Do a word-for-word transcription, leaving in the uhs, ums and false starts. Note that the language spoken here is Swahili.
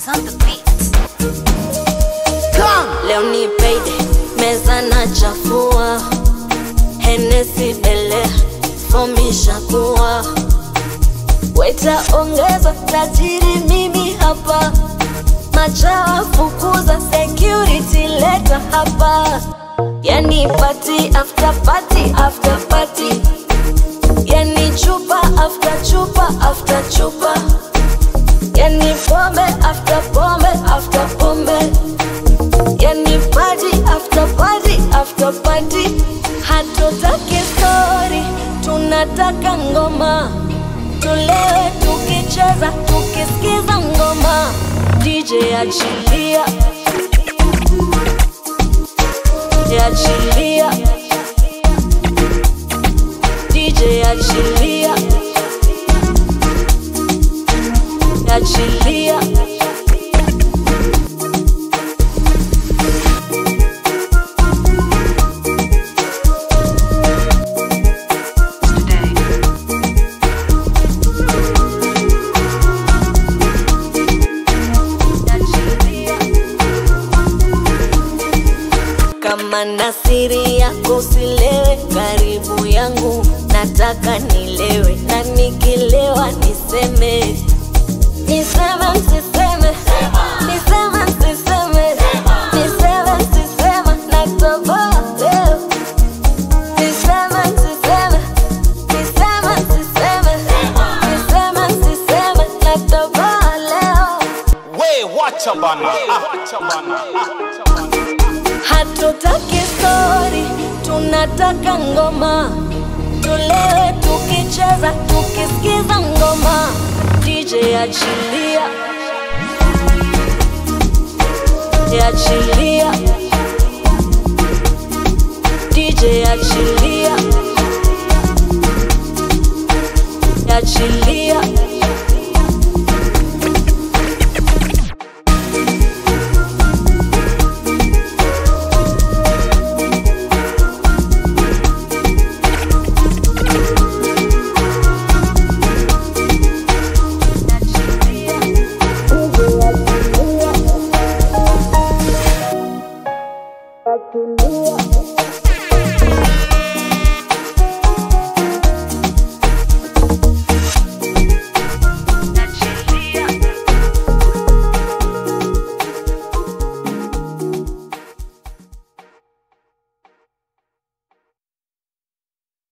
Vibes on the beat. Leo ni payday, meza na chafua. Hennessy Belaire, fomisha kuwa. Weta ongeza, tajiri mimi hapa. Machawa fukuza, security leta hapa. Yani party after party after party. Yani chupa after chupa after chupa. Yani pombe after pombe after pombe. Yani party after party after party. Hatutaki story, tunataka ngoma. Tulewe tukicheza, tukisikiza ngoma. D J achilia, achilia. D J achilia, achilia. Kama na siri yako silewe karibu yangu. Nataka nilewe na nikilewa niseme. Niseme msiseme, niseme msiseme, niseme msiseme, natoboa leo. Niseme msiseme, niseme msiseme, niseme msiseme, natoboa leo. We wacha bana, wacha bana. Hatutaki story, tunataka ngoma. Tulewe tukicheza, tukisikiza ngoma. D J achilia, achilia. D J achilia, achilia.